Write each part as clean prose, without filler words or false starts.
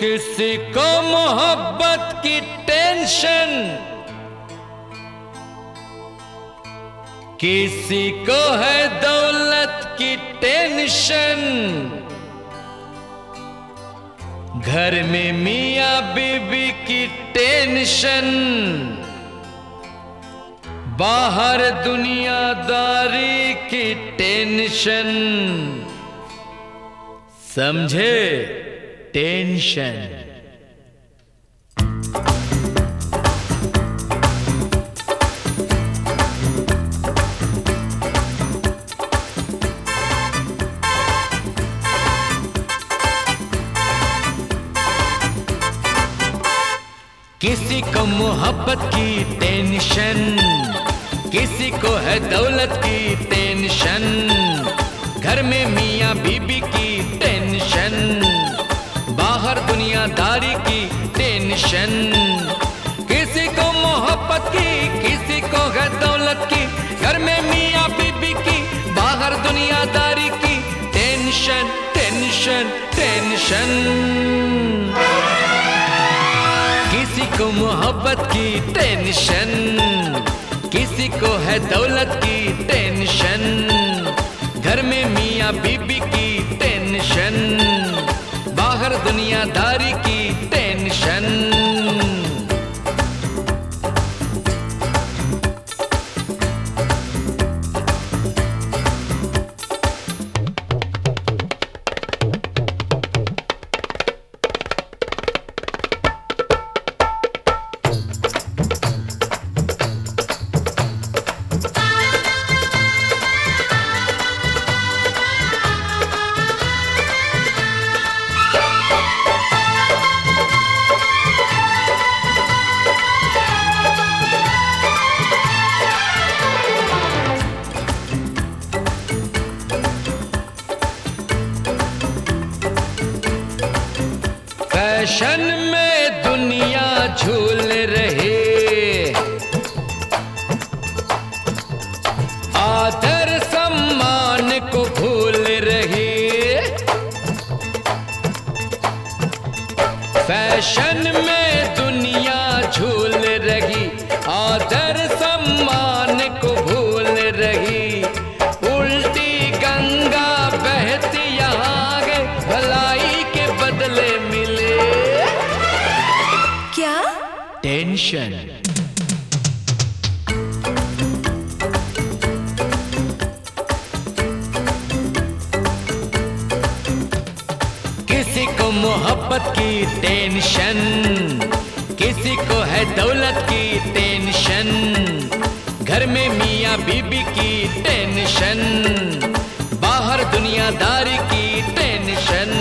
किसी को मोहब्बत की टेंशन, किसी को है दौलत की टेंशन। घर में मियां बीबी की टेंशन, बाहर दुनियादारी की टेंशन। समझे? टेंशन। किसी को मोहब्बत की टेंशन, किसी को है दौलत की टेंशन। घर में मियां बीबी की टेंशन, बाहर दुनियादारी की टेंशन। किसी को मोहब्बत की, किसी को है दौलत की। घर में मियां बीबी की, बाहर दुनियादारी की टेंशन, टेंशन, टेंशन। किसी को मोहब्बत की टेंशन, किसी को है दौलत की टेंशन। घर में मियां बीबी की टेंशन, बाहर दुनियादारी की टेंशन। फैशन में दुनिया झूल रही, आदर सम्मान को भूल रही। फैशन में दुनिया झूल रही, आदर सम्मान को भूल रही। उल्टी गंगा बहती यहाँ है, भलाई के बदले मिले क्या? टेंशन। किसी को मोहब्बत की टेंशन, किसी को है दौलत की टेंशन। घर में मियां बीबी की टेंशन, बाहर दुनियादारी की टेंशन।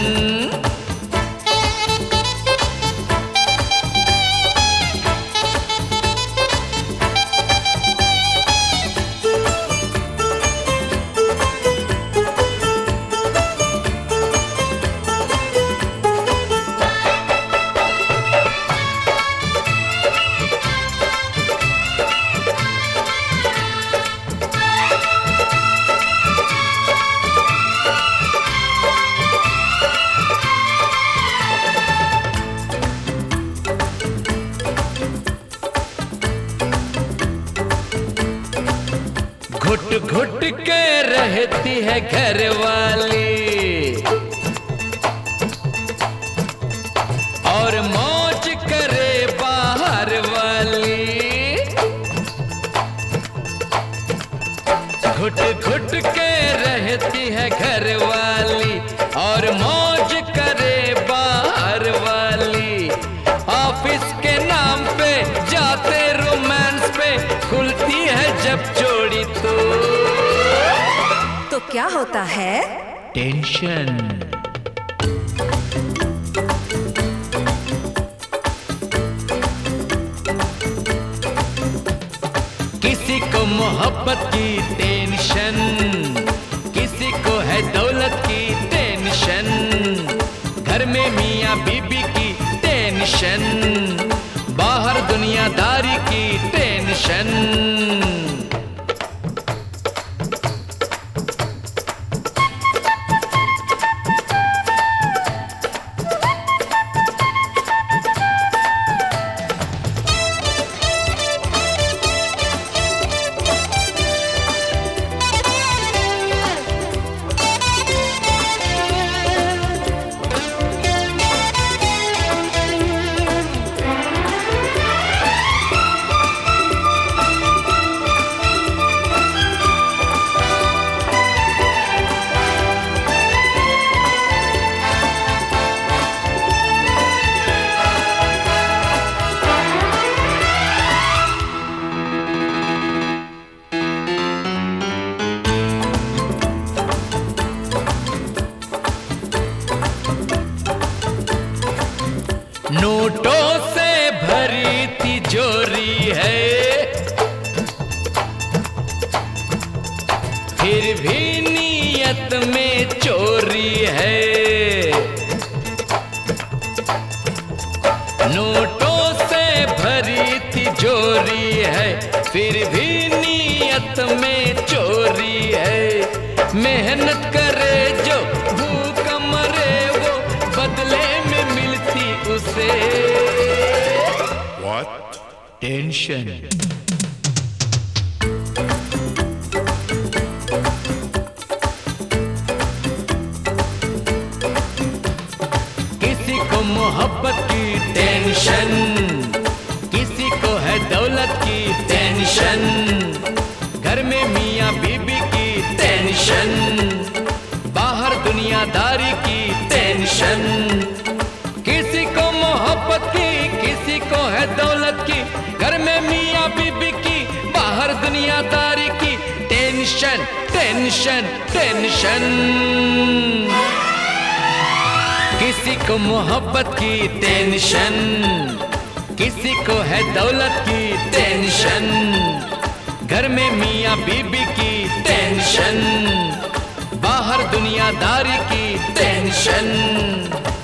घुट घुट के रहती है घर वाली, और मौज करे बाहर वाली। घुट घुट के रहती है घर वाली, और मौज करे बाहर वाली। ऑफिस के नाम पे जाते रोमांस पे, खुलती है जब जोड़ी तो क्या होता है? टेंशन। किसी को मोहब्बत की टेंशन, किसी को है दौलत की टेंशन। घर में मियां बीबी की टेंशन, बाहर दुनियादारी की टेंशन। फिर भी नीयत में चोरी है। नोटों से भरी तिजोरी है, फिर भी नीयत में चोरी है। मेहनत करे जो भूख मरे, वो बदले में मिलती उसे What? टेंशन। किसी को मोहब्बत की टेंशन, किसी को है दौलत की टेंशन, घर में मियाँ बीबी की टेंशन, बाहर दुनियादारी की टेंशन। किसी को मोहब्बत की, किसी को है दौलत की, घर में मियाँ बीबी की, बाहर दुनियादारी की टेंशन टेंशन टेंशन। किसी को मोहब्बत की टेंशन, किसी को है दौलत की टेंशन, घर में मियाँ बीबी की टेंशन, बाहर दुनियादारी की टेंशन।